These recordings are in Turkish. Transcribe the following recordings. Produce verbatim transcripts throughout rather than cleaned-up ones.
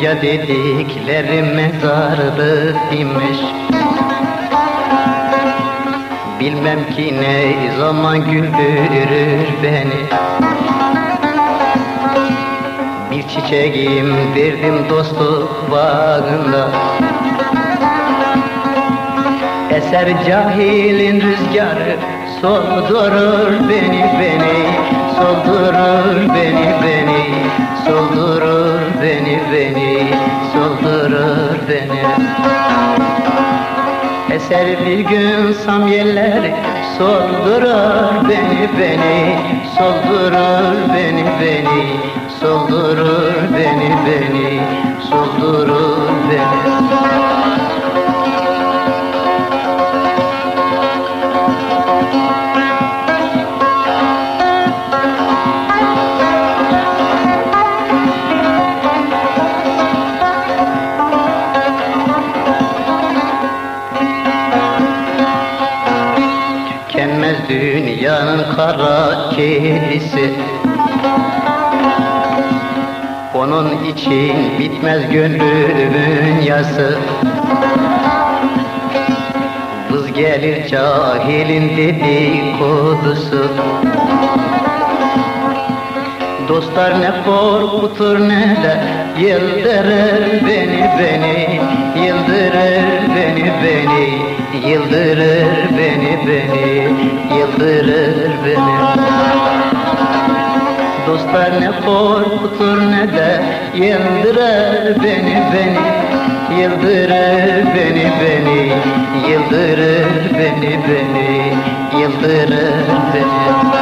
Dünya dedikleri mezarlık imiş. Bilmem ki ne zaman güldürür beni. Bir çiçeğim verdim dostluk bağında. Eser cahilin rüzgarı soldurur beni beni, soldurur beni beni, soldurur beni beni, soldurur beni. Eser bir gün samyeleri soldurur beni beni, soldurur beni beni, soldurur beni beni, soldurur beni. Tükenmez dünyanın kara kedisi, onun için bitmez gönlümün yası. Vız gelir cahilin dedikodusu. Dostlar ne korkutur ne de yıldırır beni beni, yıldırır beni beni, yıldırır beni beni, yıldırır beni. Dostlar ne korkutur ne de yıldırır beni beni, yıldırır beni beni, yıldırır beni beni, yıldırır beni.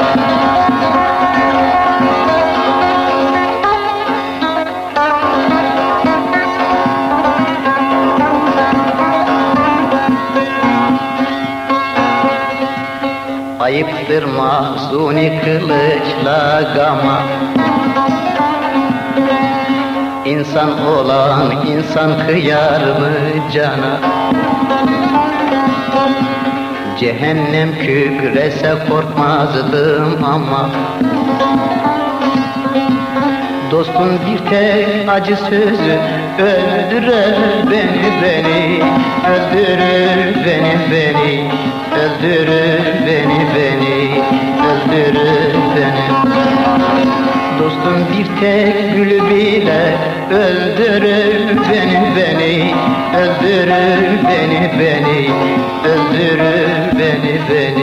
Ayıptır mahzuni kılıçla gama. İnsan olan insan kıyar mı cana? Cehennem kükrese korkmazdım ama dostun bir tek acı sözü öldürür beni beni, öldürür beni beni, öldürür beni beni, öldürür beni. Dostun bir tek gülü bile öldürür beni beni, öldürür beni beni, öldürür beni beni.